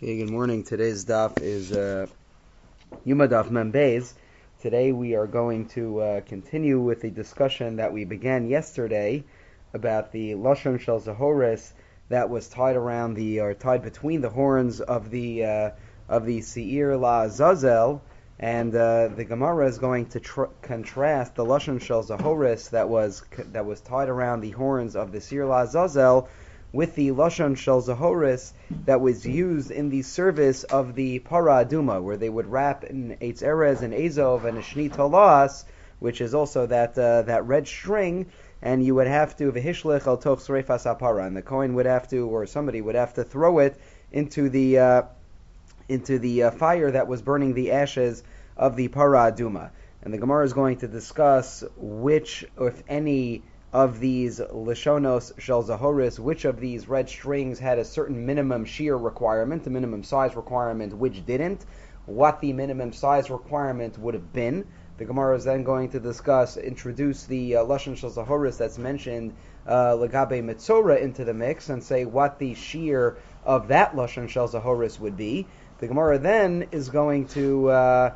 Okay, good morning. Today's daf is Yuma Daf Mem Beis. Today we are going to continue with the discussion that we began yesterday about the Lashon Shel Zahoris that was tied around tied between the horns of the Seir La Azazel, and the Gemara is going to contrast the Lashon Shel Zahoris that was tied around the horns of the Seir La Azazel with the Lashon Shel Zahoris that was used in the service of the Para Aduma, where they would wrap in Eitz Erez and Azov and a Shni Tolas, which is also that red string, and you would have to v'hishlech al toch sreifas hapara, and the Kohen would have to, or somebody would have to throw it into the fire that was burning the ashes of the Para Aduma. And the Gemara is going to discuss which, if any, of these Lishonos Shel Zahoris, which of these red strings had a certain minimum shear requirement, a minimum size requirement, which didn't, what the minimum size requirement would have been. The Gemara is then going to introduce the Lashon Shel Zahoris that's mentioned Legabe Mitzora into the mix and say what the shear of that Lashon Shel Zahoris would be. The Gemara then is going to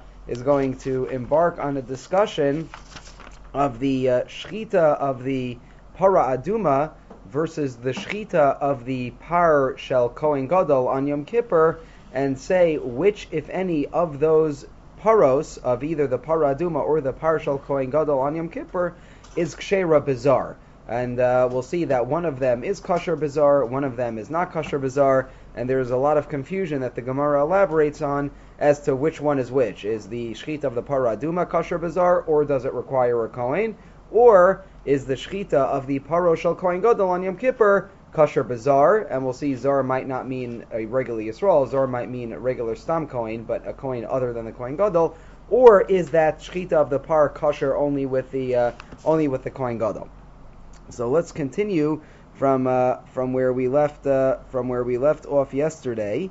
embark on a discussion of the shchita of the Para Aduma versus the shchita of the Par Shel Kohen Gadol on Yom Kippur, and say which, if any, of those paros, of either the Para Aduma or the Par Shel Kohen Gadol on Yom Kippur, is Kshera Bizar. And we'll see that one of them is Kosher Bizar, one of them is not Kosher Bizar, and there's a lot of confusion that the Gemara elaborates on as to which one is which. Is the shchita of the Para Aduma Kosher Bizar, or does it require a Kohen? Or is the shchita of the Paro Shel Kohen Gadol on Yom Kippur Kosher Bizar? And we'll see Zar might not mean a regular Yisrael, Zar might mean a regular Stam Kohen, but a Kohen other than the Kohen Gadol. Or is that shchita of the Par Kosher only with the Kohen Gadol? So let's continue from where we left off yesterday,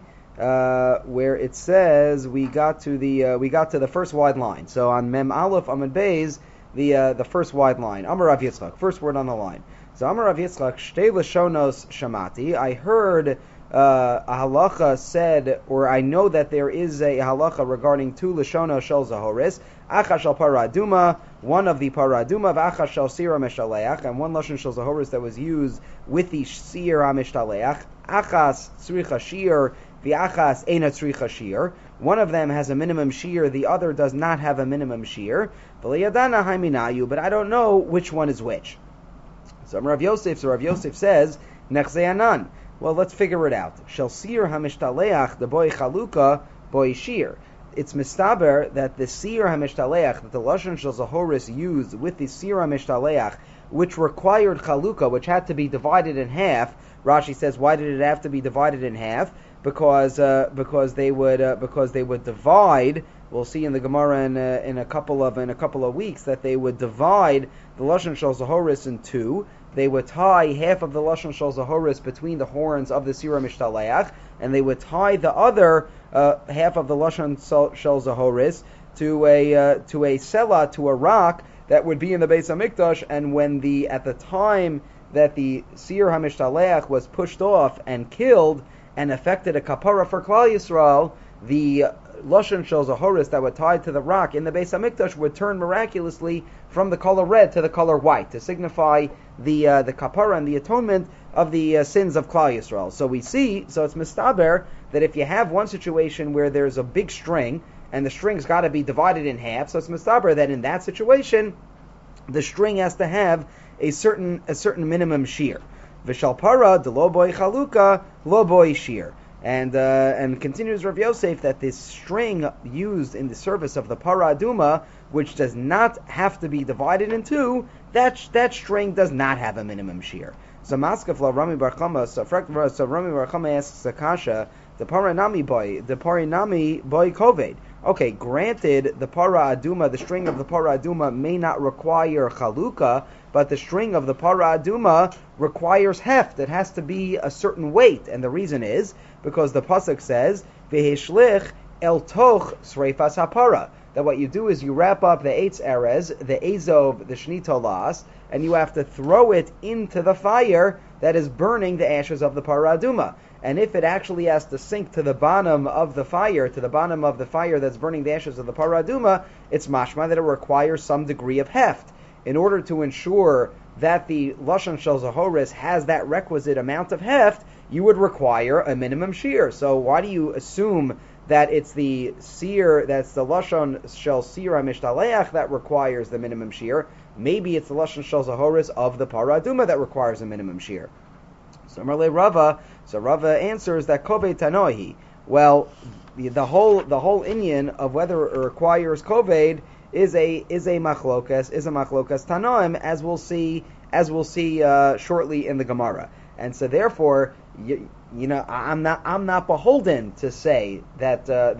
where it says we got to the first wide line. So on Mem Aleph Amud Beis, the first wide line. Amar Rav Yitzchak, first word on the line. So Amar Rav Yitzchak, Shtei Lashonos Shamati. I heard a halacha said, or I know that there is a halacha regarding two Lashonos Shel Zahoris. Achas Shel Para Aduma, one of the Para Aduma, v'achas Shel Sira Mishaleach, and one Lashon Shel Zahoris that was used with the Sira Mishaleach. Achas Tzricha Shir, v'achas Eina Tzricha Shir. One of them has a minimum shear, the other does not have a minimum shear. V'leyadana haiminayu, but I don't know which one is which. So Rav Yosef says, Nechzei Anan. Well, let's figure it out. Shel Sir HaMishtaleach, the boy Chaluka, boy Shir. It's mistaber that the Sir HaMishtaleach, that the Lashon Shel Zahoris used with the Sir HaMishtaleach, which required Chaluka, which had to be divided in half. Rashi says, why did it have to be divided in half? Because they would divide. We'll see in the Gemara in a couple of weeks that they would divide the Lashon Shel Zahoris in two. They would tie half of the Lashon Shel Zahoris between the horns of the Sira Mishtaleach, and they would tie the other half of the Lashon Shel Zahoris to a sela, to a rock that would be in the Beis Hamikdash. And at the time that the Sir HaMishtaleach was pushed off and killed and affected a kapara for Klal Yisrael, the Lashon Shel Zahoris that were tied to the rock in the Beis Hamikdash would turn miraculously from the color red to the color white to signify the kapara and the atonement of the sins of Klal Yisrael. So it's mistaber that if you have one situation where there's a big string and the string's got to be divided in half, so it's mistaber that in that situation the string has to have a certain minimum shear. V'shal para de lo boy chaluka lo boy shear. And continues Rav Yosef that this string used in the service of the Para Aduma, which does not have to be divided in two, that string does not have a minimum shear. So Maskefla Rami Bar Chama, so Rami Bar Chama asks Akasha, the Parinami boy Koved. Okay, granted, the Para Aduma, the string of the Para Aduma may not require Chaluka, but the string of the Para Aduma requires heft. It has to be a certain weight, and the reason is because the pasuk says, "V'hishlich el toch sreifas hapara." That what you do is you wrap up the Eitz Erez, the Azov, the Shni Tolas, and you have to throw it into the fire that is burning the ashes of the Para Aduma. and if it actually has to sink to the bottom of the fire, that's burning the ashes of the paraduma, it's mashma that it requires some degree of heft. In order to ensure that the Lashon Shel Zahoris has that requisite amount of heft, you would require a minimum shear. So why do you assume that it's the seer, that's the Lashon Shel Seer HaMishtaleach that requires the minimum shear? Maybe it's the Lashon Shel Zahoris of the paraduma that requires a minimum shear. So Rava answers that Koved Tanohi. Well, the whole inyan of whether it requires Koved is a machlokas Tanoim, as we'll see shortly in the Gemara. And so therefore, I'm not beholden to say that the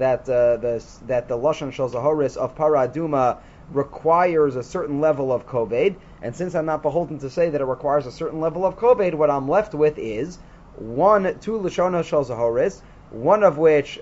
Lashon Shel Zahoris of Paraduma requires a certain level of koved, and since I'm not beholden to say that it requires a certain level of koved, what I'm left with is two Lashonos Shel Zahoris, one of which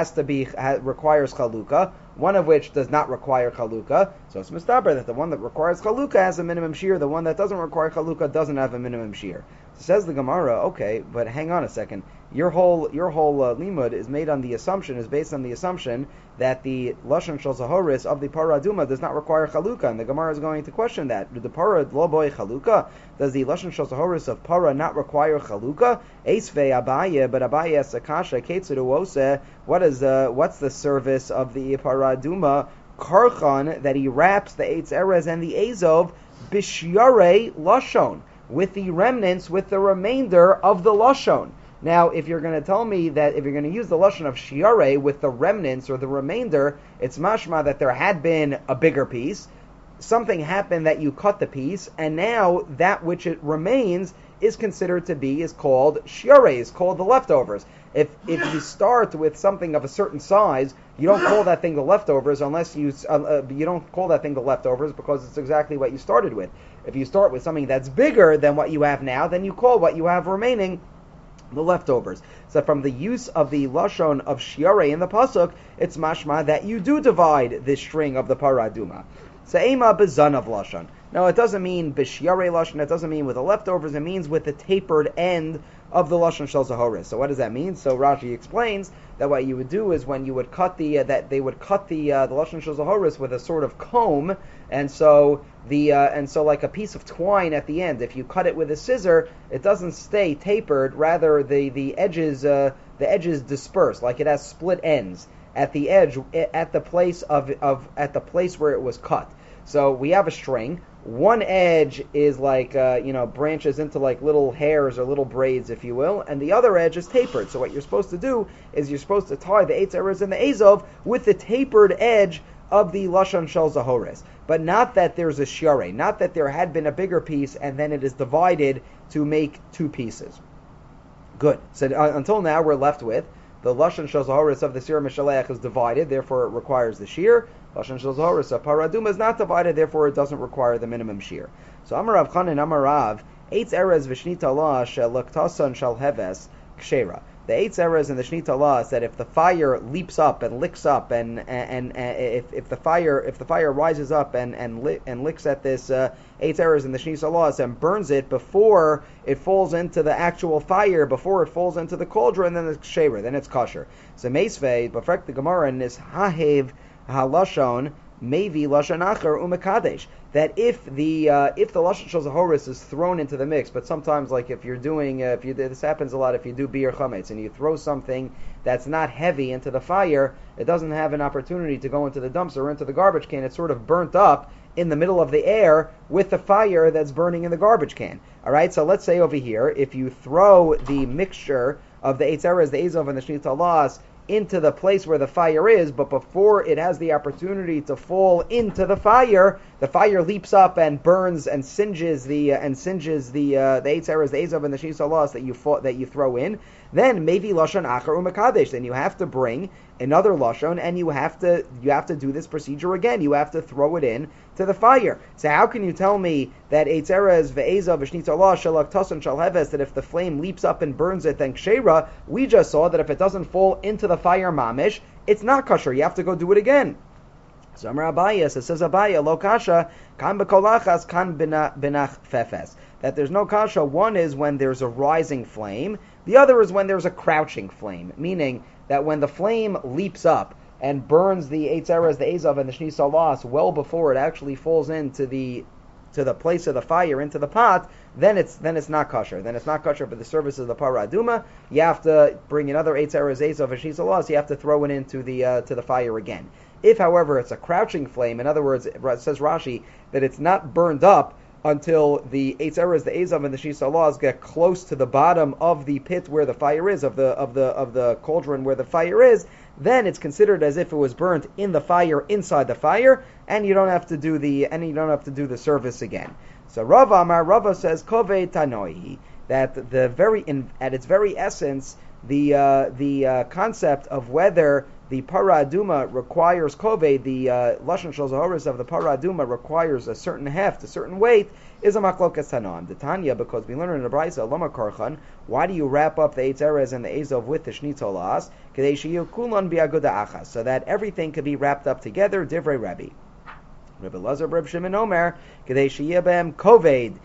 requires chalukah, one of which does not require chalukah. So it's mustaber that the one that requires chalukah has a minimum shear, the one that doesn't require chalukah doesn't have a minimum shear. So says the Gemara, okay, but hang on a second. Your whole limud is based on the assumption that the Lashon Shel Zahoris of the paraduma does not require chalukah, and the Gemara is going to question that. Do the para lo boy chalukah? Does the Lashon Shel Zahoris of para not require chalukah? Eisvei Abaye, but Abaye Sakasha Ketzedu Ose. What's the service of the paraduma karchan that he wraps the Eitz Erez and the Azov bishyare lashon, with the remnants, with the remainder of the lashon? Now, if you're going to tell me that if you're going to use the lashon of shiare with the remnants or the remainder, it's mashma that there had been a bigger piece, something happened that you cut the piece, and now that which it remains is considered to be, is called shiare, is called the leftovers. If you start with something of a certain size, you don't call that thing the leftovers unless you don't call that thing the leftovers because it's exactly what you started with. If you start with something that's bigger than what you have now, then you call what you have remaining the leftovers. So from the use of the lashon of shiare in the pasuk, it's mashma that you do divide this string of the paraduma. Se'ema bezan of lashon. Now it doesn't mean b'shiare lashon. It doesn't mean with the leftovers. It means with the tapered end of the lashon shel zahoris. So what does that mean? So Rashi explains that what you would do is when you would cut the lashon shel zahoris with a sort of comb, and so like a piece of twine at the end. If you cut it with a scissor, it doesn't stay tapered. Rather, the edges disperse, like it has split ends at the edge, at the place where it was cut. So we have a string. One edge is like branches into like little hairs or little braids, if you will, and the other edge is tapered. So what you're supposed to do is you're supposed to tie the Eitz Erez and the Azov with the tapered edge of the Lashon Shel Zahoris, but not that there's a shiare, not that there had been a bigger piece and then it is divided to make two pieces. Good. So until now we're left with the Lashon Shel Zahoris of the Seer HaMishtaleach is divided, therefore it requires the shear. Lashon Shel Zahoris of paraduma is not divided, therefore it doesn't require the minimum shear. So Amar Rav Chanan Amar Rav, Eitz Erez v'Shnita Allah shel laktasan shel heves kshera. The Eitz Erez and the Shnita Allah said if the fire leaps up and licks up, and if the fire rises up and licks at this Eitz Erez and the Shnita Allah and burns it before it falls into the actual fire, before it falls into the cauldron, then it's ksheira, then it's kosher. So Meisvei, befrek the Gemara in this hahev halashon Mevi lashon acher umekadesh, that if the lashon shel zahoris is thrown into the mix, but sometimes like if you're doing this happens a lot if you do bir chametz and you throw something that's not heavy into the fire, it doesn't have an opportunity to go into the dumpster or into the garbage can. It's sort of burnt up in the middle of the air with the fire that's burning in the garbage can. All right, so let's say over here, if you throw the mixture of the Eitz Erez, the Azov, and the Shnita Allahs into the place where the fire is, but before it has the opportunity to fall into the fire leaps up and burns and singes the Eitz Erez, the Azov, and the Shnita Allahs that you throw in. Then maybe lashon acher umekadesh. Then you have to bring another lashon, and you have to do this procedure again. You have to throw it in to the fire. So how can you tell me that Eitz Erez ve'ezav v'shnita Allah shalak tasan shal heves, that if the flame leaps up and burns it, then kshera? We just saw that if it doesn't fall into the fire mamish, it's not kosher. You have to go do it again. So Amar Abaya, so says Abaya, lo kasha, kan bekolachas, kan benach fefes. That there's no kasha. One is when there's a rising flame. The other is when there's a crouching flame. Meaning that when the flame leaps up and burns the Eitz Erez, the Ezav, and the Shni Salas well before it actually falls into the place of the fire, into the pot, then it's not kosher. Then it's not kosher for the service of the Parah Aduma. You have to bring another Eitz Erez, Ezav, and Shni Salas. You have to throw it into to the fire again. If, however, it's a crouching flame, in other words, it says Rashi that it's not burned up until the Eitz Erez, the Ezav, and the Shni Salas get close to the bottom of the pit where the fire is, of the cauldron where the fire is, then it's considered as if it was burnt in the fire, inside the fire, and you don't have to do the service again. So Rava says Kove Tanoi, that at its very essence, the concept of whether the Parah Aduma requires koved, the Lashon Shel Zahoris of the Parah Aduma requires a certain heft, a certain weight, is a machlokas Tanan. The Tanya, because we learn in the Brayso, Lama Karchan, why do you wrap up the Eitz Erez and the Ezav with the Shnei Tolas? Kadei sheyu kulan bi'aguda achas, so that everything could be wrapped up together. Divrei Rabbi. Rabbi Lazar, Reb Shimon Omer, kadei sheyeh behem koved.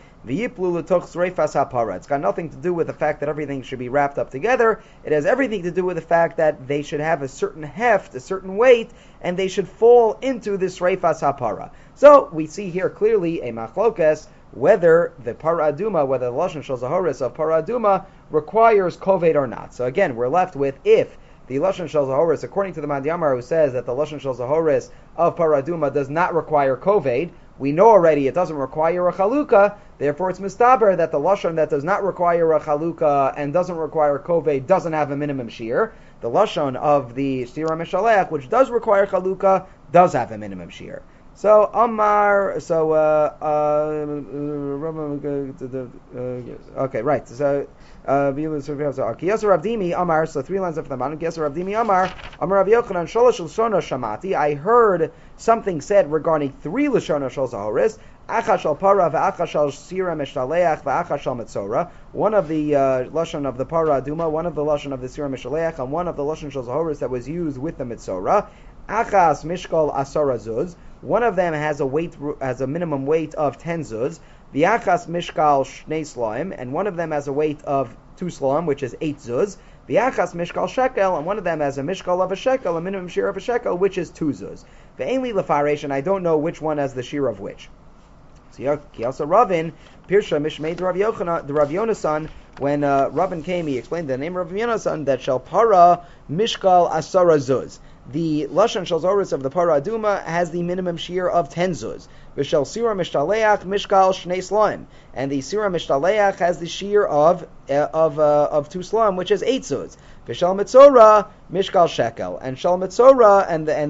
It's got nothing to do with the fact that everything should be wrapped up together. It has everything to do with the fact that they should have a certain heft, a certain weight, and they should fall into this reifas hapara. So we see here clearly a machlokas whether the Parah Aduma, whether the Lashon Shel Zahoris of Parah Aduma requires koved or not. So again, we're left with if the Lashon Shel Zahoris, according to the Mandiyamar, who says that the Lashon Shel Zahoris of Parah Aduma does not require koved, we know already it doesn't require a chalukah, therefore it's mistaber that the lashon that does not require a chalukah and doesn't require koved doesn't have a minimum shear. The lashon of the Sira Mishalech, which does require chalukah, does have a minimum shear. So Amar, okay, right. So Kiyasa Ravdimi Amar, so three lines of the man. Kiyasa Ravdimi Amar, Amar Rav Yochanan Sholosh Lashona Shamati. I heard something said regarding three Lashona Shel Zahoris. Acha Shel Para v'Acha Shel Sira Mishaleach v'Acha Shel Metzora. One of the lashon of the Parah Aduma, one of the lashon of the Sira Mishaleach, and one of the lashon Shel Zahoris that was used with the Metzora. Achas Mishkal Asara Zuz. One of them has a minimum weight of 10 zuz. V'achas Mishkal Shnei Slaim, and one of them has a weight of 2 slaim, which is 8 zuz. V'achas Mishkal Shekel, and one of them has a Mishkal of a shekel, a minimum shear of a shekel, which is 2 zuz. Ve'enli Lefaresh, and I don't know which one has the shear of which. So Kiyasa Ravin, Pirsha Mishmei the Rav Yonasan, when Ravin came, he explained the name of Rav Yonasan that shall para Mishkal Asara Zuz. The Lashon Shel Zahoris of the Parah Aduma has the minimum shear of 10 zuz. V'shel Sira Mishtaleach Mishkal Shnei Slaim, and the Sira Mishtaleach has the shear of 2 slaim, which is 8 zuz. V'shel Metzora Mishkal Shekel, and Shel Metzora and the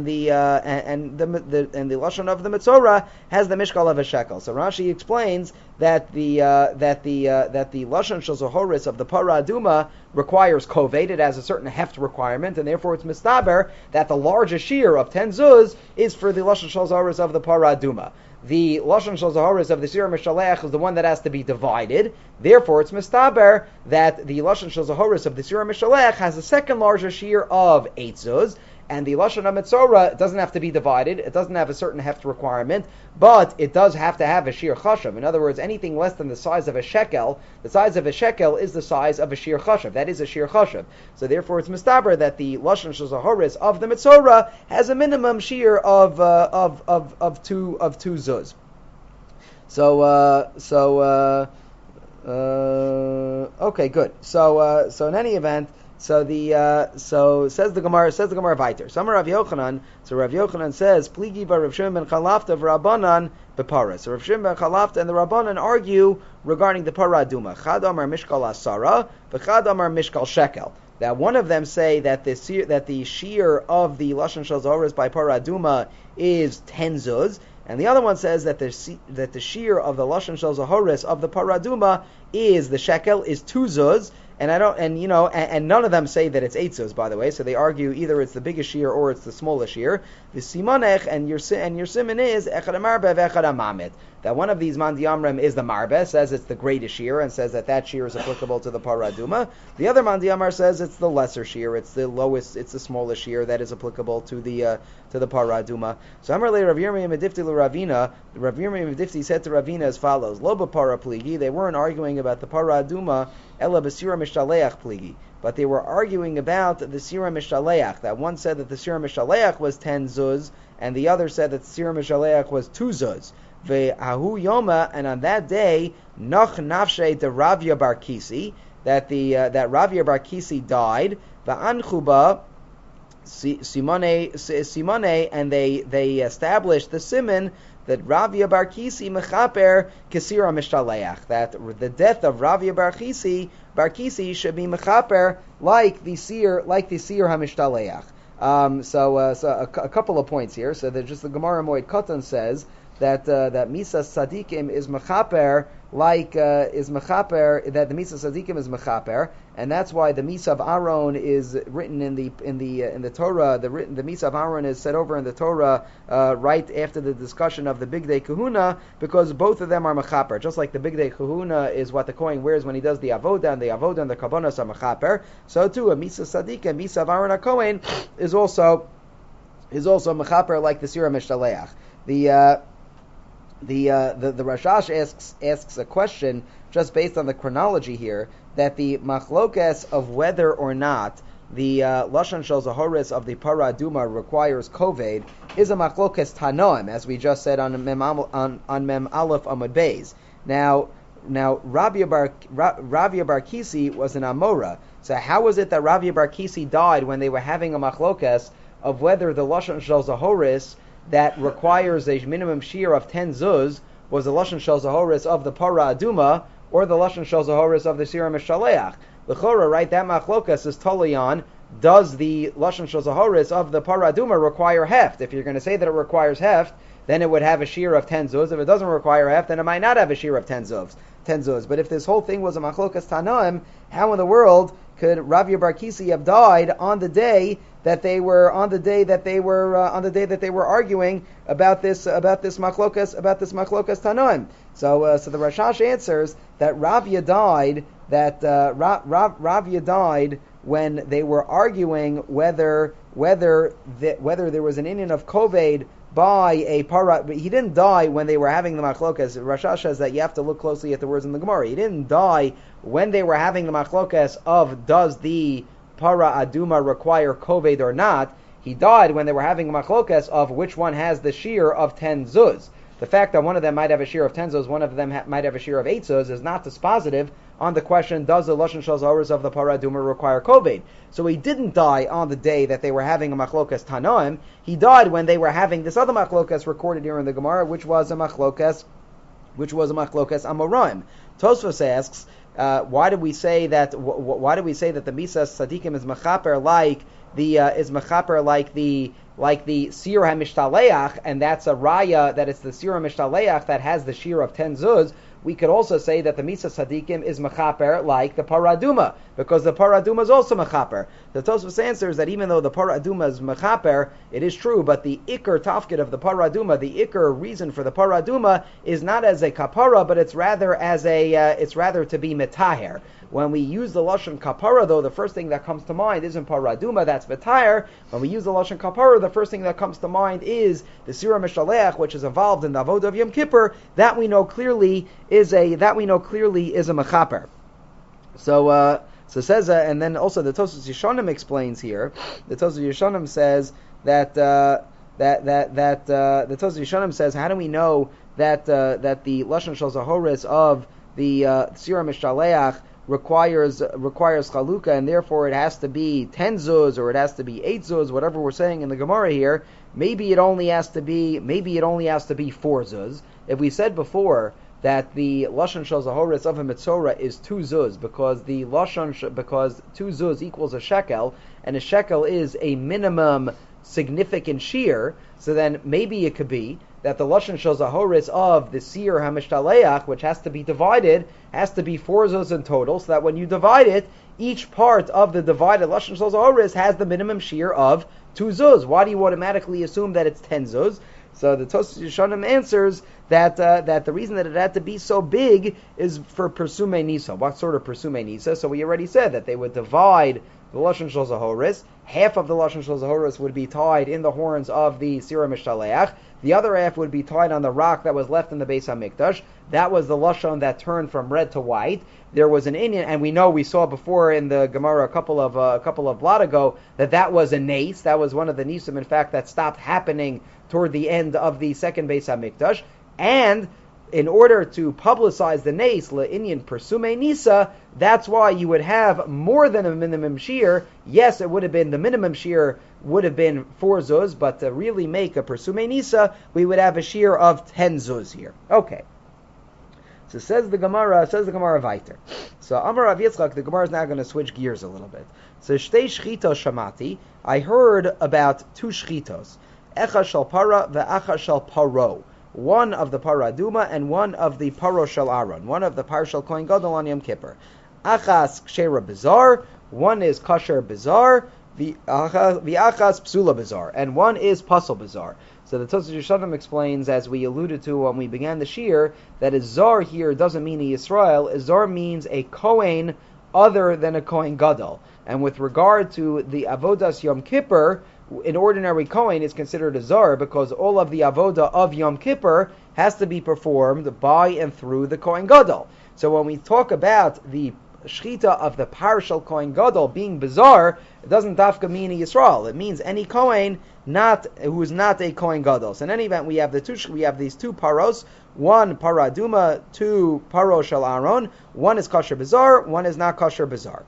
Lashon of the Metzora has the Mishkal of a shekel. So Rashi explains that the Lashon Shel Zahoris of the Parah Aduma requires koved. It has a certain heft requirement, and therefore it's mistaber that the largest shear of 10 zuz is for the Lashon Shel Zahoris of the Parah Aduma. The Lashon Shel Zahoris of the Sira Mishalech is the one that has to be divided. Therefore, it's mistaber that the Lashon Shel Zahoris of the Sira Mishalech has a second larger shear of 8 zuz, and the Lashon HaMetzora doesn't have to be divided. It doesn't have a certain heft requirement, but it does have to have a shear chashav. In other words, anything less than the size of a shekel, the size of a shekel is the size of a shear chashav. That is a shear chashav. So therefore, it's mistaber that the Lashon Shel Zahoris of the Metzora has a minimum shear of 2 zuz. Okay, good. So in any event. So says the Gemara Vayter. Some Rav Yochanan. So Rav Yochanan says, "Pligi bar Rav Shimon ben Chalafta v'Rabbanan bepara." So Rav Shimon ben Chalafta and the Rabbanan argue regarding the Parah Aduma. Chad amar Mishkal Asara, v'Chad amar Mishkal Shekel. That one of them say that the shear of the Lashon Shel Zahoris by Parah Aduma is 10 zuz, and the other one says that the shear of the Lashon Shel Zahoris of the Parah Aduma is the shekel is 2 zuz. and none of them say that it's 8 zuz, by the way. So they argue either it's the biggest shear or it's the smallest shear. The simonech and your siman is echad marbe v'echad mamit. That one of these mandi amrim is the marbe, says it's the greatest shear, and says that shear is applicable to the paraduma. The other mandi amar says it's the lesser shear, it's the lowest, it's the smallest shear that is applicable to the paraduma. So Amar le Rav Yirmiyah Medifti l'Ravina. Rav Yirmiyah Medifti said to Ravina as follows: Lo b'para pligi. They weren't arguing about the paraduma, ela b'sira mishtaleach pligi. But they were arguing about the Sira Mishaleach, that one said that the Sira Mishaleach was 10 zuz, and the other said that the Sira Mishaleach was 2 zuz. Ve'ahu Yoma, and on that day, Noch Nafshe de Ravya Bar Kisi, that Ravya Bar Kisi died, Va'anchuba Simone, and they established the siman that Ravya Bar Kisi mechaper kesira mishtaleach, that the death of Ravya Bar Kisi should be mechaper like the seer hamishtaleach. So a couple of points here. So that just the Gemara Moed Katan says that Misa Sadikim is mechaper that the Misa Sadikim is mechaper, and that's why the Misa of Aaron is written in the Torah. The Misa of Aaron is set over in the Torah right after the discussion of the Bigdei Kahuna, because both of them are mechaper. Just like the Bigdei Kahuna is what the Kohen wears when he does the avodah, and the Kabbanos are mechaper. So too a Misa Sadikim, Misa of Aaron HaKohen is also mechaper like the Sira Mishtaleach. The Rashash asks a question just based on the chronology here, that the machlokes of whether or not the lashon shel zahoris of the para aduma requires koved is a machlokes tanoim, as we just said on mem aleph amud beis. Now Ravya Bar Kisi was an Amora. So how was it that Ravya Bar Kisi died when they were having a machlokes of whether the lashon shel zahoris that requires a minimum shear of 10 zuz was the lashon shel zahoris of the para aduma or the lashon shel zahoris of the sira mishaleach? L'chora, right? That machlokas is totally on. Does the lashon shel zahoris of the para aduma require heft? If you're going to say that it requires heft, then it would have a shear of 10 zuz. If it doesn't require heft, then it might not have a shear of 10 zuz. But if this whole thing was a machlokas tanaim, how in the world could Ravya Bar Kisi have died on the day that they were arguing about this machlokas tanoim? So the Rashash answers that Ravya died Ravya died when they were arguing whether there was an inyan of koved by a para. But he didn't die when they were having the machlokas. Rashash says that you have to look closely at the words in the Gemara. He didn't die when they were having the machlokas of does the para aduma require koved or not. He died when they were having a machlokas of which one has the shear of 10 zuz. The fact that one of them might have a shear of 10 zuz, one of them might have a shear of 8 zuz, is not dispositive on the question, does the lashon shel zahoris of the para aduma require koved? So he didn't die on the day that they were having a machlokas tanoim. He died when they were having this other machlokas recorded here in the Gemara, which was a machlokas amoraim. Tosfos asks, why do we say that the Misa Sadikim is mechaper like the Sir HaMishtaleach, and that's a raya that it's the Sir HaMishtaleach that has the shear of 10 zuz? We could also say that the Misa Sadikim is mechaper like the paraduma, because the paraduma is also mechaper. The Tosfos answers that even though the paraduma is mechaper, it is true, but the ikar tafkid of the paraduma, the ikar reason for the paraduma is not as a kapara, but it's rather to be metaher. When we use the lashon kapara, though, the first thing that comes to mind isn't paraduma, that's metaher. When we use the lashon kapara, the first thing that comes to mind is the sira mishaleach, which is involved in the avodah of Yom Kippur. That we know clearly is a mechaper. So says, and then also the Tosfos Yeshanim explains here. The Tosfos Yeshanim says that the Tosfos Yeshanim says, how do we know that the lashon shel zahoris of the sira mishaleach requires chalukah, and therefore it has to be 10 zuz or it has to be 8 zuz, whatever we're saying in the Gemara here. Maybe it only has to be 4 zuz. If we said before that the lashon shel zahoris of a mitzora is 2 zuz because 2 zuz equals a shekel, and a shekel is a minimum significant shear, so then maybe it could be that the Lashon Shel Zahoris of the Seir HaMishtaleach, which has to be divided, has to be 4 zuz in total, so that when you divide it, each part of the divided Lashon Shel Zahoris has the minimum shear of 2 zuz. Why do you automatically assume that it's 10 zuz? So the Tosfos Yeshanim answers that the reason that it had to be so big is for Persume Nisa. What sort of Persume Nisa? So we already said that they would divide the Lashon Shel Zahoris. Half of the Lashon Shel Zahoris would be tied in the horns of the Seir HaMishtaleach. The other half would be tied on the rock that was left in the Beis HaMikdash. That was the Lashon that turned from red to white. There was an Indian, and we saw before in the Gemara a couple of blot ago that was a nace. That was one of the nisim, in fact, that stopped happening toward the end of the second Beis HaMikdash. And in order to publicize the nace, le'inyan persume nisa, that's why you would have more than a minimum shear. Yes, it would have been, the minimum shear would have been 4 zuz, but to really make a persume nisa, we would have a shear of 10 zuz here. Okay. So says the Gemara weiter. So Amar Rav Yitzchak, the Gemara is now going to switch gears a little bit. So shtei shchitos shamati, I heard about 2 shchitos. Echa shel para ve'acha shel paro. One of the para aduma and one of the paro shel Aaron. One of the par shel Kohen Gadol on Yom Kippur. Achas kshera bizar. One is kasher bizar. V'achas psula bizar. And one is pasal bizar. So the Tosfos Yeshanim explains, as we alluded to when we began the shir, that a zar here doesn't mean a Yisrael. A zar means a Kohen other than a Kohen Gadol. And with regard to the avodas Yom Kippur, an ordinary Kohen is considered a zar because all of the avodah of Yom Kippur has to be performed by and through the Kohen Gadol. So when we talk about the shchita of the partial Kohen Gadol being bizarre, it doesn't dafka mean a Yisrael. It means any Kohen who is not a Kohen Gadol. So in any event, we have these 2 paros, one para aduma, 2 paro shel Aaron. One is kosher bizarre, one is not kosher bizarre.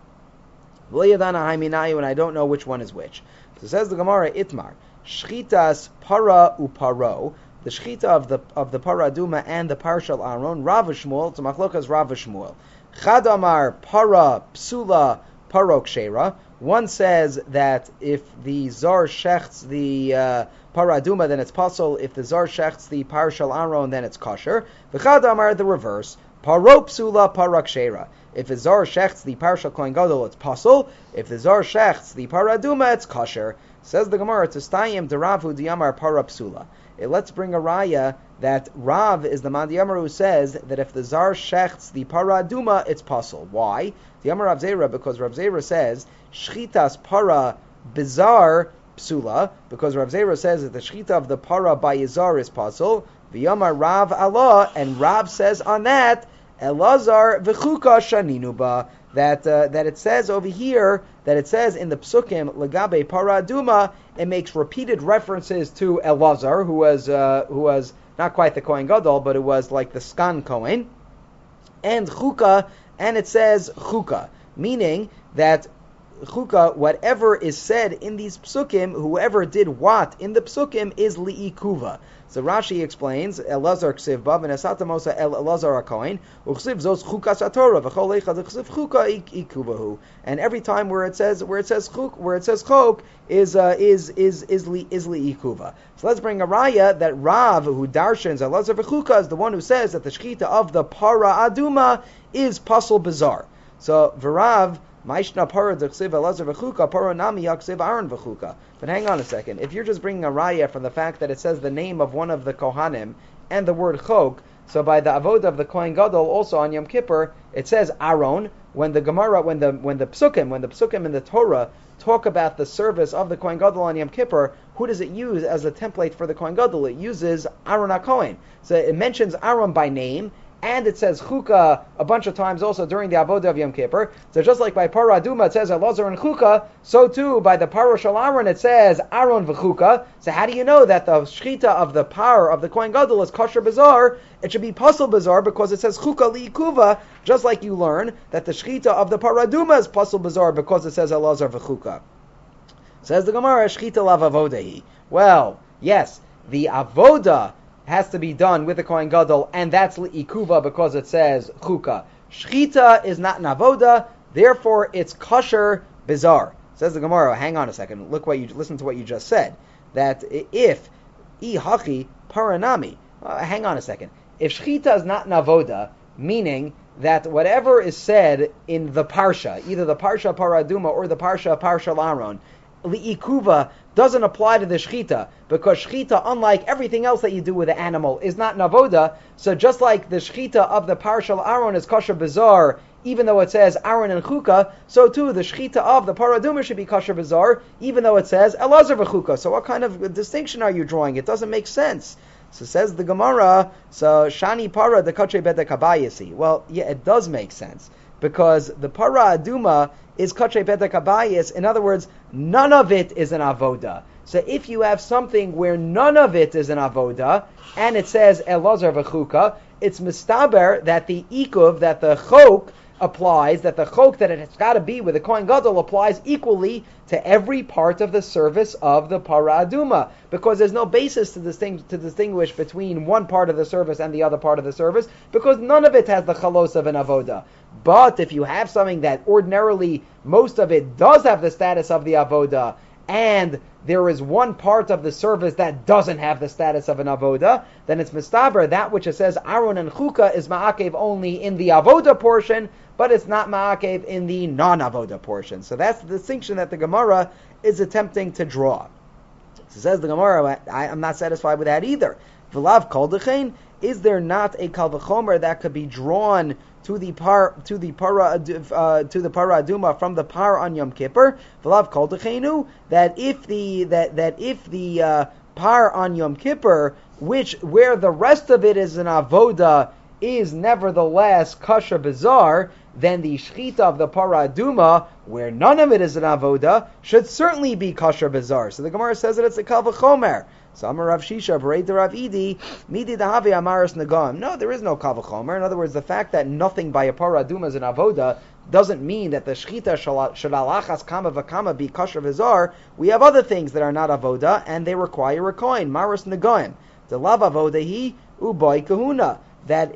And I don't know which one is which. So says the Gemara Itmar, shchitas para uparo, the shchita of the para aduma and the par shel Aaron, Rav Shmuel, it's a machlokas Rav Shmuel. Chad amar para psula paro kshera. One says that if the zar shechts the para aduma, then it's pasol. If the zar shechts the par shel Aaron, then it's kosher. V'chad amar the reverse, paro psula para kshera. If the zar shechts the par shel Kohen Gadol, it's pasol. If the zar shechts the para aduma, it's kosher. Says the Gemara, to stayim deravu diyamar para psula. Let's bring a raya that Rav is the Mandiyamar who says that if the zar shechts the para aduma, it's pasol. Why? The Amar Rav Zera, because Rav Zera says shchitas para bizar psula, because Rav Zera says that the shchita of the para by Yizar is pasol. V'yamar Rav Allah, and Rav says on that Elazar v'chuka shaninuba, that it says over here, that it says in the psukim legabe para aduma, it makes repeated references to Elazar, who was not quite the Kohen Gadol, but it was like the Skan Kohen, and chuka, and it says chuka, meaning that chuka, whatever is said in these psukim, whoever did what in the psukim is li'ikuva. So Rashi explains, Elazar ksiv ba v'nesata mosa el Elazar HaKohen uksiv zos chukas haTorah v'chol eichad ksiv chuka ikuvahu. And every time where it says chok is li'ikuva. So let's bring a raya that Rav, who darshans Elazar v'chuka, is the one who says that the shechita of the para aduma is pasal bizar. So v'Rav Maishna para d'chsiv Elazar v'chuka, para nami yaksiv Aaron v'chuka. But hang on a second. If you're just bringing a raya from the fact that it says the name of one of the Kohanim and the word chok, so by the avodah of the Kohen Gadol, also on Yom Kippur, it says Aaron. When the Gemara, when the psukim in the Torah talk about the service of the Kohen Gadol on Yom Kippur, who does it use as a template for the Kohen Gadol? It uses Aaron HaKohen. So it mentions Aaron by name, and it says Chuka a bunch of times also during the Avodah of Yom Kippur. So just like by Para Aduma it says Elazar and Chuka, so too by the Paro Shel Aaron it says Aaron v'Chuka. So how do you know that the Shechita of the Par of the Kohen Gadol is Kosher Bizar? It should be Pasal Bizar because it says Chuka li'ikuva, just like you learn that the Shechita of the Para Aduma is Pasal Bizar because it says Elazar v'Chuka. Says the Gemara, Shechita lav avodahi. Well, yes, the Avodah has to be done with the Kohen Gadol, and that's li'ikuva because it says chuka. Shchita is not an avoda, therefore it's kosher bizar. Says the Gemara, hang on a second, listen to what you just said. That if I hachi paranami. Hang on a second. If shchita is not navoda, meaning that whatever is said in the parsha, either the parsha paraduma or the parsha Laron, li'ikuva doesn't apply to the shchita, because shchita, unlike everything else that you do with the animal, is not navoda. So just like the shchita of the parsha Aaron is kosher bizarre, even though it says Aaron and Chuka, so too the shchita of the paraduma should be kosher bizarre, even though it says Elazar v'chuka. So what kind of distinction are you drawing? It doesn't make sense. So says the Gemara, so Shani para de katre beta kabayasi. Well, yeah, it does make sense, because the para aduma is katre beta kabayas. In other words, none of it is an avoda. So if you have something where none of it is an avoda, and it says Elazar v'chuka, it's mistaber that the ikuv, that the chok applies, that the chok that it's got to be with the Kohen Gadol applies equally to every part of the service of the para aduma, because there's no basis to distinguish between one part of the service and the other part of the service, because none of it has the chalos of an avoda. But if you have something that ordinarily most of it does have the status of the avoda, and there is one part of the service that doesn't have the status of an avoda, then it's mistaber that which it says Aaron and Chuka is ma'akev only in the avoda portion, but it's not ma'akev in the non-avoda portion. So that's the distinction that the Gemara is attempting to draw. So says the Gemara, I'm not satisfied with that either. V'lav kol dechein, is there not a kal v'chomer that could be drawn to the para aduma from the par on Yom Kippur? V'lav kol decheinu, that if the par on Yom Kippur, where the rest of it is an avoda, is nevertheless kosher bizarre, then the shchita of the para aduma, where none of it is an avoda, should certainly be kosher bizarre. So the Gemara says that it's a kal v'chomer. So Amar Rav Shisha, Berei de Rav Idi, Midi Dahavi Amaris Nagam. No, there is no kal v'chomer. In other words, the fact that nothing by a para aduma is an avoda doesn't mean that the shchita should alachas kama v'kama be kosher v'zar. We have other things that are not avoda, and they require a coin. Maris Nagam. The lav avoda he uboy kahuna. That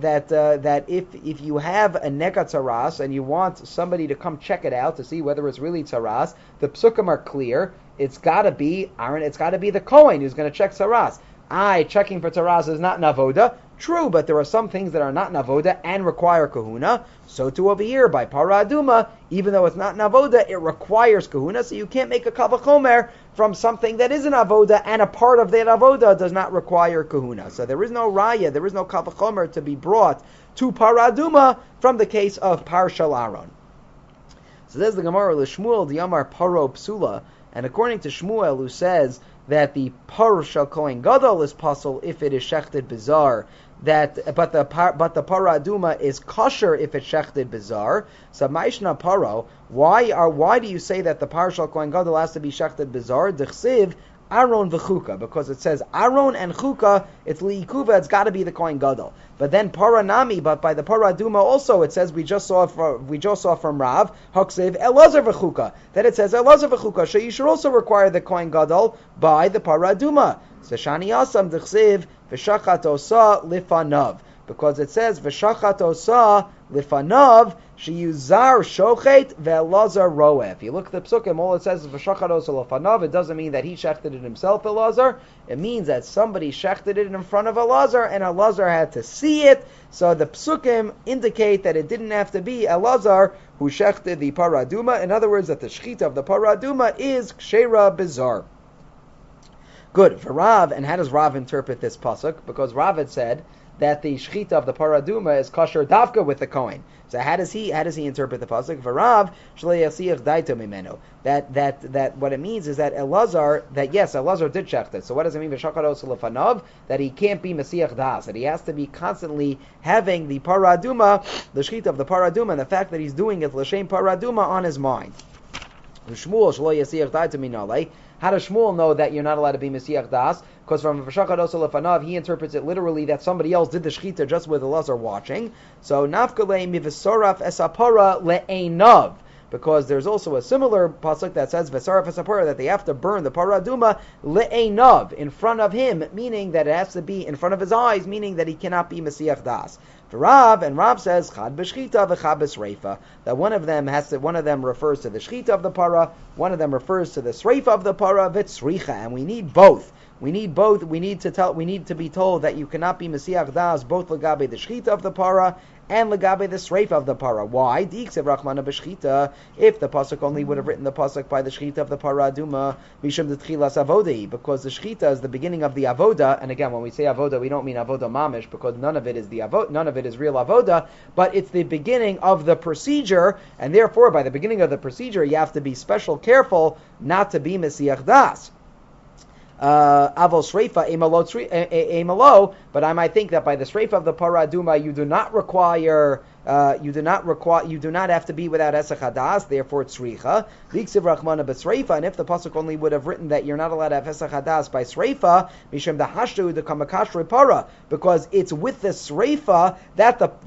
if you have a nega tzaras and you want somebody to come check it out to see whether it's really tzaras, the psukim are clear. It's got to be Aaron. It's got to be the Kohen who's going to check tzaras. Checking for tzaras is not navoda. True, but there are some things that are not navoda and require kahuna. So too over here by para aduma, even though it's not navoda, it requires kahuna. So you can't make a kal v'chomer from something that is an avoda, and a part of that avoda does not require kahuna. So there is no raya, there is no kal v'chomer to be brought to para aduma from the case of Parshal Aaron. So there's the Gemara L'Shmuel D'Yamar Paro Psula, and according to Shmuel, who says that the Parshal Kohen Gadol is puzzle if it is shechted bizarre, but the para aduma is kosher if it's shechted bizarre. So Maishna Paro, why do you say that the Parshal Kohen Gadol has to be shechted bizarre? D'chsiv Aaron v'chuka, because it says Aaron and chuka, it's liikuva, it's got to be the Kohen Gadol. But then paranami, but by the para aduma also it says we just saw from Rav Haksiv Elazar v'chuka, that it says Elazar v'chuka. So you should also require the Kohen Gadol by the para aduma. So Shani Asam d'chsiv v'shachat osa lifanav, because it says v'shachat osa lifanav sheyuzar shochet ve'elazar roeh. If you look at the psukim, all it says is v'shachat osa lifanav. It doesn't mean that he shechted it himself, Elazar. It means that somebody shechted it in front of Elazar, and Elazar had to see it. So the psukim indicate that it didn't have to be Elazar who shechted the para aduma. In other words, that the shechita of the para aduma is kshera bizarre. Good. For Rav, and how does Rav interpret this pasuk? Because Rav had said that the shechita of the para aduma is kosher davka with the Kohen. So how does he interpret the pasuk? For Rav, shlei yasiach daito mimeno. That what it means is that Elazar did shecht it. So what does it mean? V'shachar osu lefanav, that he can't be mesiach das, that he has to be constantly having the para aduma, the shechita of the para aduma, and the fact that he's doing it l'shem para aduma on his mind. Shmuel shlei yasiach daito minalei. How does Shmuel know that you're not allowed to be Mesiach Das? Because from V'shachar osu lefanav, he interprets it literally that somebody else did the shechita just with Elazar watching. So nafkalei mivisoraf esapara le'einav, because there's also a similar pasuk that says V'saraf esapara, that they have to burn the para aduma le'einav, in front of him, meaning that it has to be in front of his eyes, meaning that he cannot be Mesiach Das. For Rav, and Rav says Chad b'shchita v'chad b'sreifa, that one of them refers to the shchita of the para, one of them refers to the sreifa of the para v'tzricha, and we need both. We need both. We need to be told that you cannot be Mesiach Das both legabe the shechita of the para and legabe the sreifa of the para. Why? Diiksev Rachmana b'shchita. If the pasuk only would have written the pasuk by the shchita of the para aduma, mishum detchilas avodei, because the shchita is the beginning of the avoda. And again, when we say avoda, we don't mean avoda mamish, because none of it is none of it is real avoda, but it's the beginning of the procedure, and therefore, by the beginning of the procedure, you have to be special careful not to be mesiach das. Avol Sreifa Emalo, but I might think that by the Sreifa of the Paraduma you do not have to be without Hesach Hadas, therefore it's Sricha. Liksiv Rachmana b'Sreifa, and if the pasuk only would have written that you're not allowed to have Hesach Hadas by Sreifa, Mishum Dahashtu the Kamakashre Para, because it's with the Sreifa that the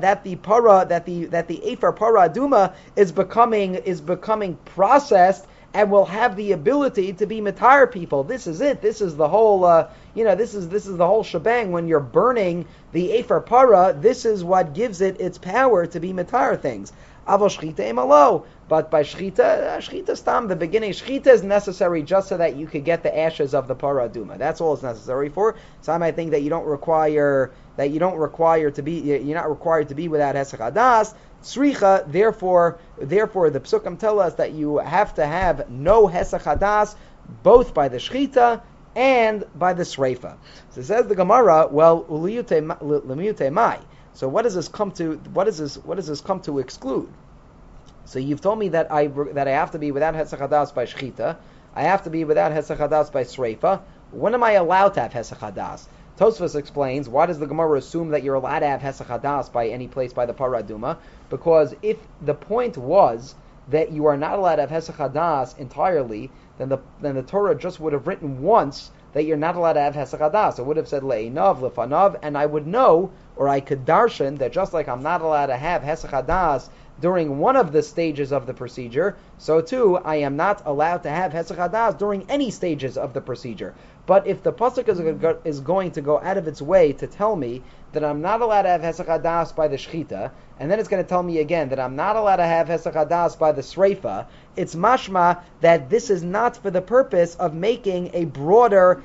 Efer Paraduma is becoming processed and will have the ability to be matar people. This is it. This is the whole. This is the whole shebang. When you're burning the efer para, this is what gives it its power to be matar things. Avol shchita emalo. But by shchita stam, the beginning shchita is necessary just so that you could get the ashes of the para duma. That's all it's necessary for. So I might think that you're not required to be without hesach hadas. Sricha, therefore the Psukim tell us that you have to have no Hesach Hadas, both by the Shchita and by the Sreifa. So says the Gemara, well, Lemiyute Mai. So what does this come to exclude? So you've told me that I have to be without Hesach Hadas by Shchita, I have to be without Hesach Hadas by Sreifa. When am I allowed to have Hesach Hadas? Tosfos explains, why does the Gemara assume that you're allowed to have Hesach Hadas by any place by the Paraduma? Because if the point was that you are not allowed to have Hesach Hadas entirely, then the Torah just would have written once that you're not allowed to have Hesach Hadas. It would have said Le'inav, Lefanav, and I would know, or I could darshan, that just like I'm not allowed to have Hesach Hadas during one of the stages of the procedure, so too I am not allowed to have Hesach Hadas during any stages of the procedure. But if the pasuk is going to go out of its way to tell me that I'm not allowed to have Hesach Hadas by the Shchita, and then it's going to tell me again that I'm not allowed to have Hesach Hadas by the Sreifa, it's mashma that this is not for the purpose of making a broader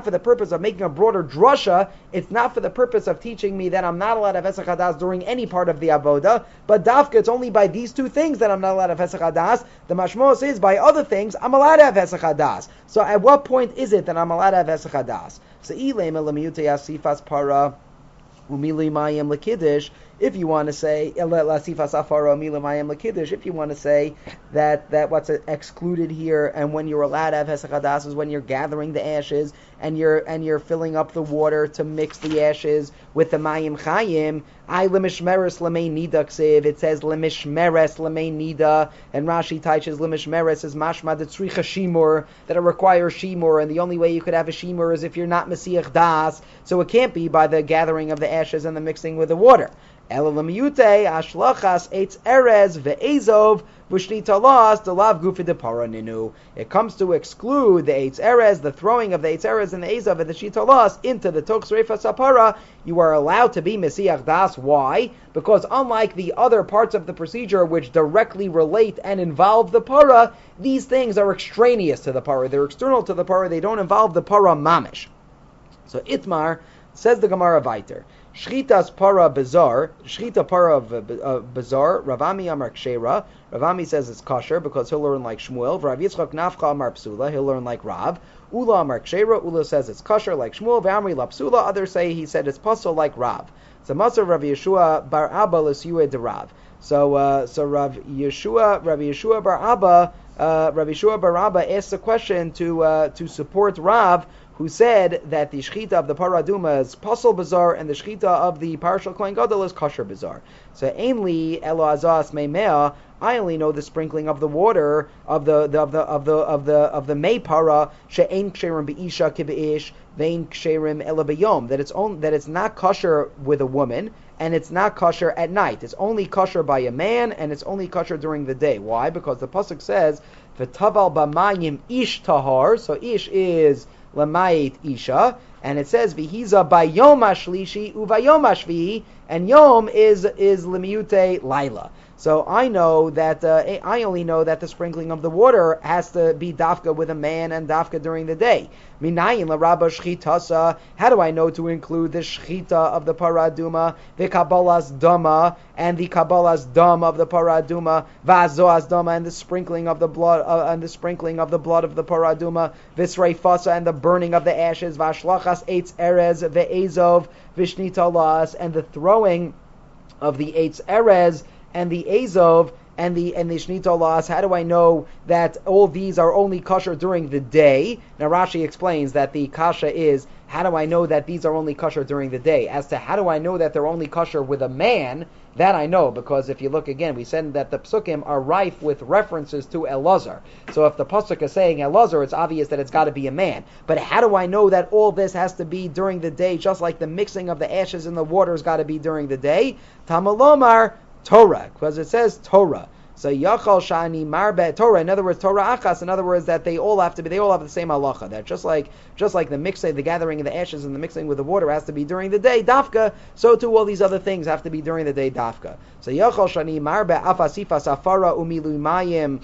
drasha, it's not for the purpose of teaching me that I'm not allowed to have Hesach Hadas during any part of the avoda, but dafka, it's only by these two things that I'm not allowed to have Hesach Hadas. The mashmos is by other things I'm allowed to have Hesach Hadas. So at what point is it that I'm allowed to have Hesach Hadas? So ilema lemiyute asifas para umili mayim lekiddush. If you want to say lasifas afara umili mayim lekiddush, if you want to say that what's excluded here, and when you're allowed to have Hesach Hadas is when you're gathering the ashes and you're filling up the water to mix the ashes with the mayim chayim. I lemishmeres lemei nida ksiv. It says lemishmeres lemei nida, and Rashi teaches lemishmeres is mashma the tzricha shimur, that it requires shimur, and the only way you could have a shimur is if you're not mesiach das. So it can't be by the gathering of the ashes and the mixing with the water. Elalamiyute ashlachas eitz erez ve'ezov v'shnita las delav gufi de paraninu. It comes to exclude the eitz erez, the throwing of the eitz erez and the ezov and the shnita las into the toks reifa sapara. You are allowed to be mesiach das. Why? Because unlike the other parts of the procedure which directly relate and involve the para, these things are extraneous to the para. They're external to the para. They don't involve the para mamish. So Itmar says the Gemara Viter. Shchitas para bizar, shchita para of bizar. Ravami amar kshera. Ravami says it's kosher because he'll learn like Shmuel. Rav Yitzchak nafcha amar psula. He'll learn like Rav. Ula amar kshera. Ula says it's kosher like Shmuel. V'amri la psula. Others say he said it's pasul like Rav. So Masar Rav Yeshua bar Abba l'siyue de Rav. So Rav Yeshua bar Abba asked a question to support Rav, who said that the shchita of the paraduma is pasul bazar and the shchita of the partial kohen gadol is kosher bazar. So ainli elo azas meimea. I only know the sprinkling of the water of the mei para she'ein ksherim beisha kibeish vein ksherim ela beyom. That it's not kosher with a woman and it's not kosher at night. It's only kosher by a man and it's only kosher during the day. Why? Because the pasuk says v'taval b'mayim ish tahar. So ish is Lamayit Isha, and it says Vihiza Bayom Ashlishi Uvayom Ashvihi, and Yom is limiute laila. So I know that I only know that the sprinkling of the water has to be dafka with a man and dafka during the day. Minayin l'rabba shchitasa. How do I know to include the shchita of the paraduma, the kabbalas dama, and the kabbalas dam of the paraduma, vazoas dama, and the sprinkling of the blood of the paraduma, visreifasa, and the burning of the ashes, vashlachas eitz erez ve'ezov vishnita las, and the throwing of the eitz erez and the Azov and the Shnita Las. How do I know that all these are only kosher during the day? Now Rashi explains that the kasha is, how do I know that these are only kosher during the day? As to how do I know that they're only kosher with a man, that I know, because if you look again, we said that the psukim are rife with references to Elazar. So if the pasuk is saying Elazar, it's obvious that it's got to be a man. But how do I know that all this has to be during the day, just like the mixing of the ashes in the water has got to be during the day? Tamalomar Torah, because it says Torah. So Yachal Shani Marbe Torah. In other words, Torah Achas. In other words, that they all have the same halacha. That just like the mixing, the gathering of the ashes and the mixing with the water has to be during the day dafka, so too all these other things have to be during the day dafka. So Yachal Shani Marbe Afasifa Safara Umilu Mayim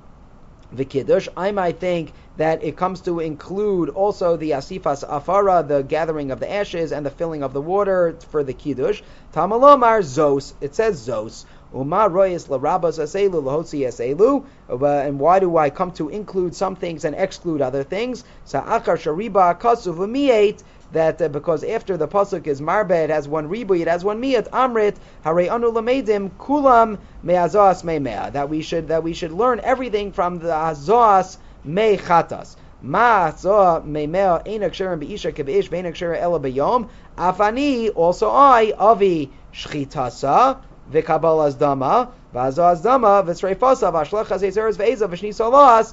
V'Kiddush. I might think that it comes to include also the asifas afara, the gathering of the ashes and the filling of the water for the kiddush. Tamalomar zos. It says zos. Uma royes larabas aselu lahotzi aselu. And why do I come to include some things and exclude other things? Sa'achar shariba kasuv u'mi'et. That because after the pasuk is marbe, it has one ribu, it has one miyat amrit harei anu lamedim kulam me'azos me'mea. That we should learn everything from the azos me'chatas. Ma azos me'mea einak sherim be'isha kebeish ve'einak sherim ela b'yom. Afani, also I, avi shchitasa v'kabalas dama v'azos dama v'sreifasa v'ashlachas ezeres ve'ezav v'shnisalas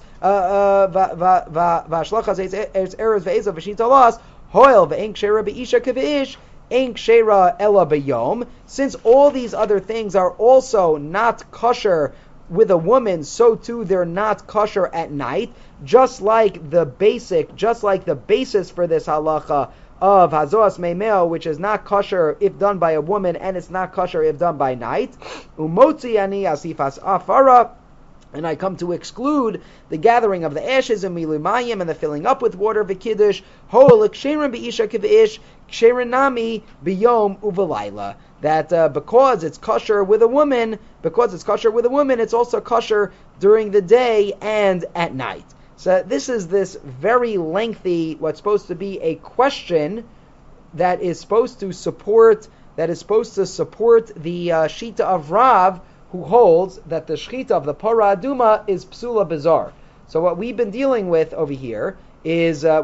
v'ashlachas ezeres ve'ezav v'shnisalas hoil ve'en kshera be'isha keveish en kshera ela b'yom. Since all these other things are also not kosher with a woman, so too they're not kosher at night. Just like the basis for this halacha of Hazoas Meimeo, which is not kosher if done by a woman, and it's not kosher if done by night. Umotzi ani asifas afara. And I come to exclude the gathering of the ashes and milumayim and the filling up with water v'kiddush. Hol ksherin be'isha kiv'ish ksherin nami b'yom uvelayla. That because it's kosher with a woman, it's also kosher during the day and at night. So this is this very lengthy, what's supposed to be a question that is supposed to support the Shita of Rav, who holds that the shchita of the para aduma is psula bizarre. So what we've been dealing with over here is a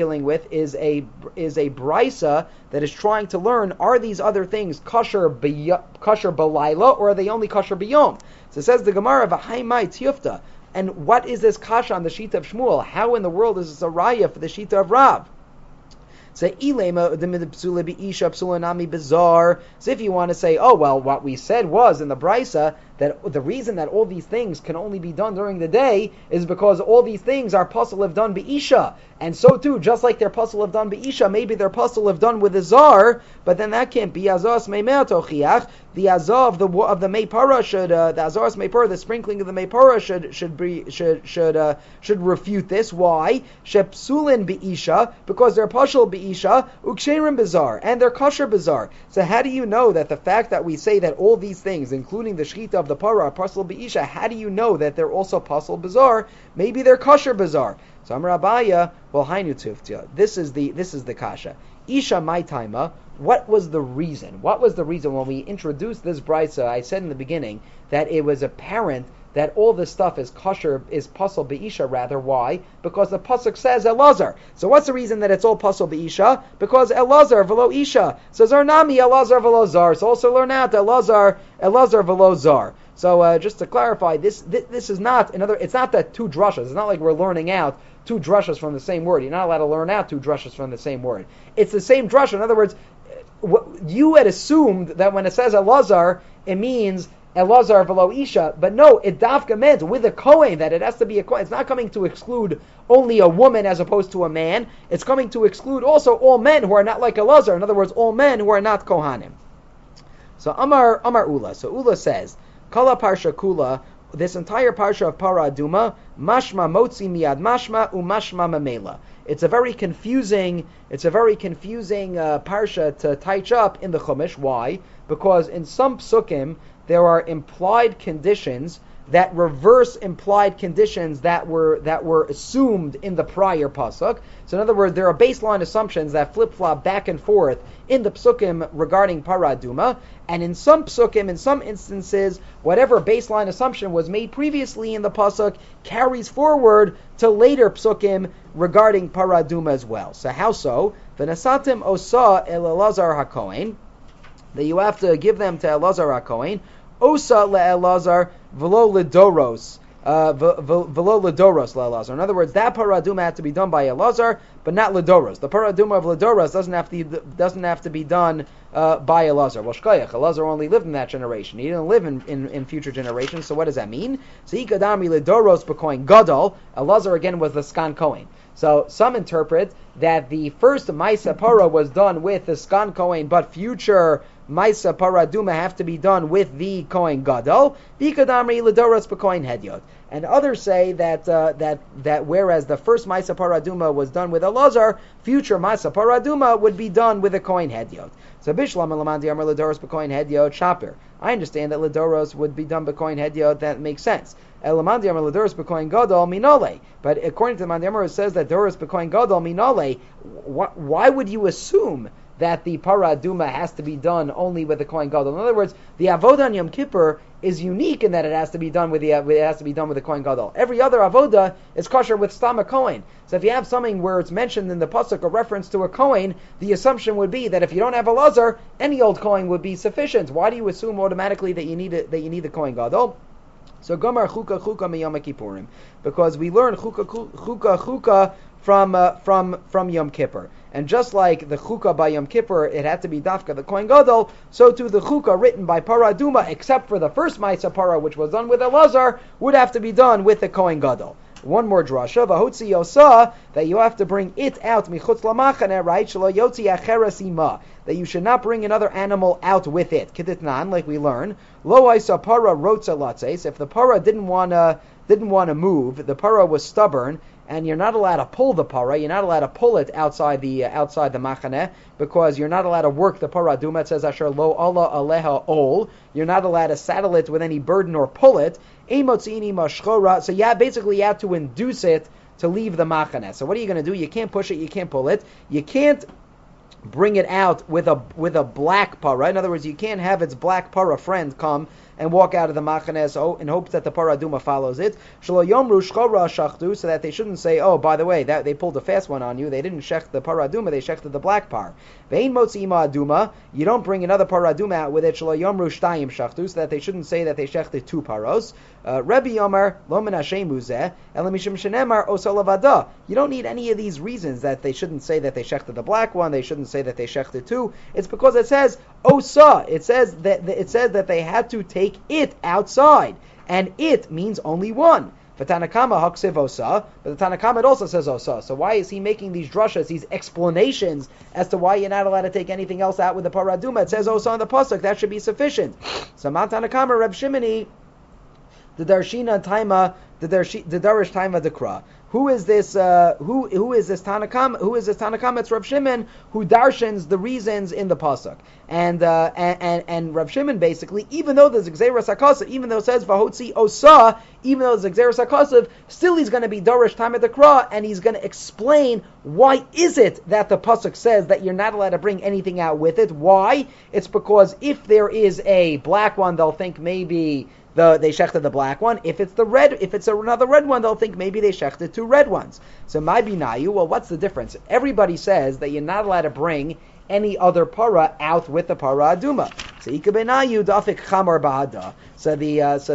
brisa that is trying to learn, are these other things kosher balayla, or are they only kosher biyom? So it says the Gemara v'haimai tiyufta. And what is this kasha on the shita of Shmuel? How in the world is this a raya for the shita of Rav? So if you want to say, oh well, what we said was in the brisa that the reason that all these things can only be done during the day is because all these things are puzzle if done be'isha, and so too, just like they're puzzle if done be'isha, maybe they're puzzle if done with a zar, but then that can't be azos meimea tochiach. The azah of the meipara should the azaras meipara, the sprinkling of the meipara should refute this. Why? Shepsulin be'isha, because they're pashal be'isha, uksherim bizar, and they're kosher bizar. So how do you know that the fact that we say that all these things, including the shchita of the para, are pashal be'isha, how do you know that they're also pashal bizar? Maybe they're kosher bizar. So Amar Abaya, well, hainu tuftia. This is the kasha. Isha my taima. What was the reason? What was the reason when we introduced this brisa? I said in the beginning that it was apparent that all this stuff is kosher, is pasal be'isha rather. Why? Because the pasuk says Elazar. So what's the reason that it's all pasal be'isha? Because Elazar v'lo isha. So Zarnami Elazar v'lo zar. So also learn out Elazar v'lo zar. So just to clarify, this is not it's not that two drashas. It's not like we're learning out two drashas from the same word. You're not allowed to learn out two drashas from the same word. It's the same drasha. In other words, you had assumed that when it says Elazar, it means Elazar v'lo isha, but no, it dafka meant with a kohen that it has to be a kohen. It's not coming to exclude only a woman as opposed to a man. It's coming to exclude also all men who are not like Elazar. In other words, all men who are not kohanim. So Amar Ula. So Ula says, Kala Parsha Kula, this entire Parsha of Para Aduma, Mashma Motzi Miad Mashma Umashma Mamela. It's a very confusing parsha to touch up in the Chumash. Why? Because in some psukim there are implied conditions that reverse implied conditions that were assumed in the prior pasuk. So in other words, there are baseline assumptions that flip-flop back and forth in the psukim regarding Para Aduma, and in some psukim, in some instances, whatever baseline assumption was made previously in the pasuk carries forward to later psukim regarding Para Aduma as well. So how so? V'nasatim osa el Elazar HaKohen, that you have to give them to Elazar HaKohen, Osa le'elazar v'lo ledoros, v'lo ledoros le'elazar. In other words, that Para Aduma had to be done by Elazar, but not ledoros. The Para Aduma of ledoros doesn't have to be done by Elazar. Well, shkoyach, Elazar only lived in that generation. He didn't live in future generations. So what does that mean? So ikadami ledoros b'kohen gadol. Elazar again was the Skan Kohen. So some interpret that the first Maisa Para was done with the Skan Kohen, but future Maisa Para Aduma have to be done with the Kohen Gadol. B'ikadamri ledoros b'kohen hedyot. And others say that whereas the first Maisa Para Aduma was done with Elazar, future Maisa Para Aduma would be done with the Kohen hedyot. So Bishlam Elamandi Amar ledoros b'kohen hedyot shaper. I understand that ledoros would be done b'kohen hedyot. That makes sense. Elamandi Amar ledoros b'kohen gadol minole. But according to the Mandi Amar, it says that doros b'kohen gadol minole. Why would you assume that the Para Aduma has to be done only with the Kohen Gadol? In other words, the Avodah on Yom Kippur is unique in that it has to be done with the Kohen Gadol. Every other Avodah is kosher with Stama Kohen. So if you have something where it's mentioned in the pasuk a reference to a Kohen, the assumption would be that if you don't have Elazar, any old Kohen would be sufficient. Why do you assume automatically that you need the Kohen Gadol? So Gomar Chuka Miyom Kippurim, because we learn Chuka from Yom Kippur. And just like the Chukah by Yom Kippur, it had to be Dafka the Kohen Gadol, so too the Chukah written by Para Aduma, except for the first Maisa Para, which was done with Elazar, would have to be done with the Kohen Gadol. One more drasha, v'hotzi yosa, that you have to bring it out, michutz lamachane, right, shelo yotzi acheres ima, that you should not bring another animal out with it. Keditnan, like we learn, lo isa para rotza latzes, if the para didn't want to move, the para was stubborn, and you're not allowed to pull the para, you're not allowed to pull it outside the machaneh, because you're not allowed to work the Para Aduma. It says, Asher lo Allah aleha ol, you're not allowed to saddle it with any burden or pull it. Emotzini mashchora, so basically you have to induce it to leave the machaneh. So what are you going to do? You can't push it, you can't pull it, you can't bring it out with a black para. In other words, you can't have its black para friend come and walk out of the machaneh in hopes that the Para Aduma follows it. Shelo yomru shchora shachtu, so that they shouldn't say, oh, by the way, that they pulled a fast one on you. They didn't shech the Para Aduma, they shechted the black par. Vein motzi ima aduma, you don't bring another Para Aduma out with it. Shelo yomru shtayim shachtu, so that they shouldn't say that they shechted two paros. Rebbe Yomer lo min Hashem uzeh, ela mishum shenemar osa lavada. You don't need any of these reasons that they shouldn't say that they shechted the black one. They shouldn't say that they shechted two. It's because it says osa. It says that they had to take it outside, and it means only one. But Tanakama haksiv osa, but the Tanakama it also says osa. So why is he making these drushas, these explanations as to why you're not allowed to take anything else out with the Para Aduma? It says osa on the pasuk. That should be sufficient. So Mount Tanakama Reb Shimoni, the Darshina Taima, the Darish Taima Dekra. Who is this Tanakam? Who is this Tanakam? It's Rav Shimon who darshans the reasons in the pasuk, and Rav Shimon basically, even though there's Gzeras HaKasav, even though it says Vahotzi Osa, even though there's Gzeras HaKasav, still he's going to be Darish Taima Dekra, and he's going to explain why is it that the pasuk says that you're not allowed to bring anything out with it. Why? It's because if there is a black one, they'll think maybe they shechted the black one. If it's another red one, they'll think maybe they shechted two red ones. So my binayu, well, what's the difference? Everybody says that you're not allowed to bring any other para out with the Para Aduma. So ika binayu dafik chamar ba'ada. So the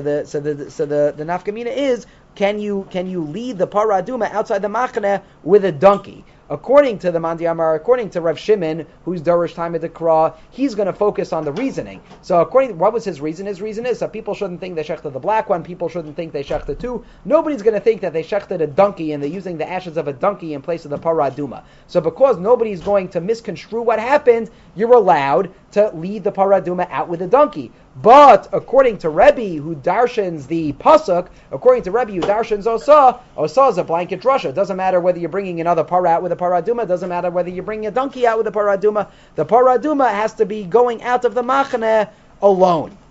nafkamina is, can you lead the Para Aduma outside the machaneh with a donkey? According to the Mandi Amar, according to Rav Shimon, who's Darish Taima Dekra, he's going to focus on the reasoning. So what was his reason? His reason is that people shouldn't think they shechted the black one, people shouldn't think they shechted two. Nobody's going to think that they shechted a donkey and they're using the ashes of a donkey in place of the Para Aduma. So because nobody's going to misconstrue what happened, you're allowed to lead the paraduma out with a donkey. But according to Rebbe, who darshans the pasuk, according to Rebbe, who darshans Osa is a blanket drasha. It doesn't matter whether you're bringing another para out with a paraduma. It doesn't matter whether you're bringing a donkey out with a paraduma. The paraduma has to be going out of the machaneh alone.